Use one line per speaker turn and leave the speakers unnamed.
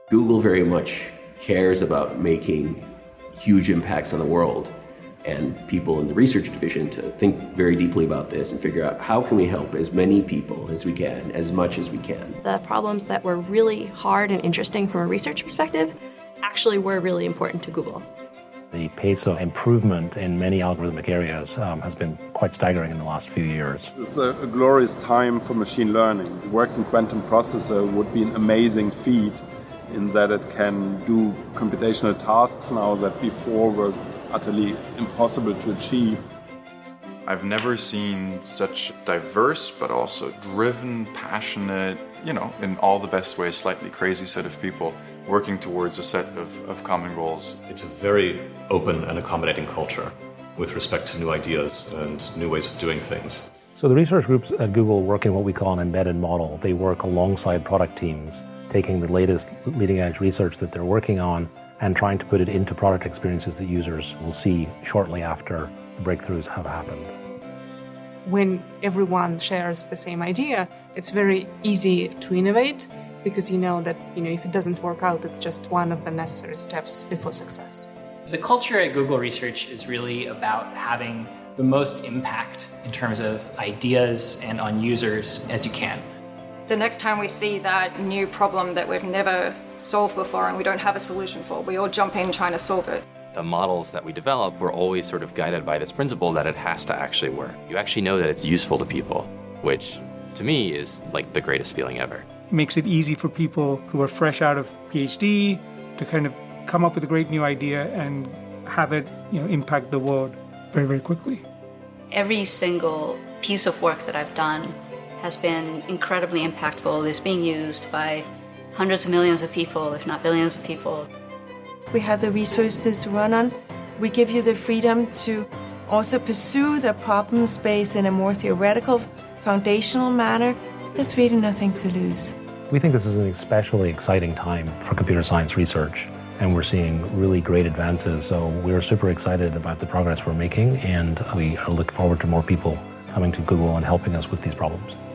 Google very much cares about making huge impacts on the world, and people in the research division to think very deeply about this and figure out how can we help as many people as we can, as much as we can.
The problems that were really hard and interesting from a research perspective actually were really important to Google.
The pace of improvement in many algorithmic areas has been quite staggering in the last few years.
It's a glorious time for machine learning. The working quantum processor would be an amazing feat in that it can do computational tasks now that before were utterly impossible to achieve.
I've never seen such diverse but also driven, passionate, in all the best ways, slightly crazy set of people working towards a set of common goals.
It's a very open and accommodating culture with respect to new ideas and new ways of doing things.
So the research groups at Google work in what we call an embedded model. They work alongside product teams, taking the latest leading edge research that they're working on and trying to put it into product experiences that users will see shortly after breakthroughs have happened.
When everyone shares the same idea, it's very easy to innovate because you know that if it doesn't work out, it's just one of the necessary steps before success.
The culture at Google Research is really about having the most impact in terms of ideas and on users as you can.
The next time we see that new problem that we've never solved before and we don't have a solution for, we all jump in trying to solve it.
The models that we develop were always sort of guided by this principle that it has to actually work. You actually know that it's useful to people, which to me is like the greatest feeling ever.
It makes it easy for people who are fresh out of PhD to kind of come up with a great new idea and have it impact the world very, very quickly.
Every single piece of work that I've done has been incredibly impactful. It's being used by hundreds of millions of people, if not billions of people.
We have the resources to run on. We give you the freedom to also pursue the problem space in a more theoretical, foundational manner. There's really nothing to lose.
We think this is an especially exciting time for computer science research, and we're seeing really great advances. So we're super excited about the progress we're making, and we look forward to more people coming to Google and helping us with these problems.